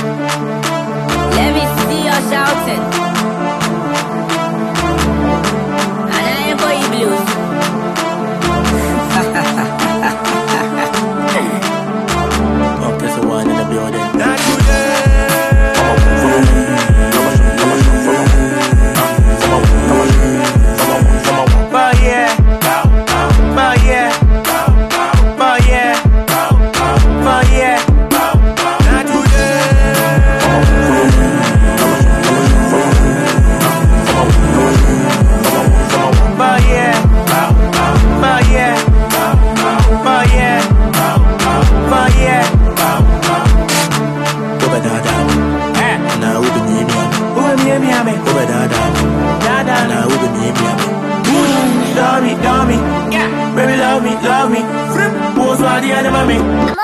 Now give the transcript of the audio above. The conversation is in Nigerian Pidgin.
Let me see you shouting. And I ain't for you blues. Press the one in the building. Not today. But yeah. But yeah. But yeah. But yeah. Not today. But yeah. But yeah. But yeah. But yeah. Now we be near me. Love me, yeah. Baby, love me. Who's why the enemy?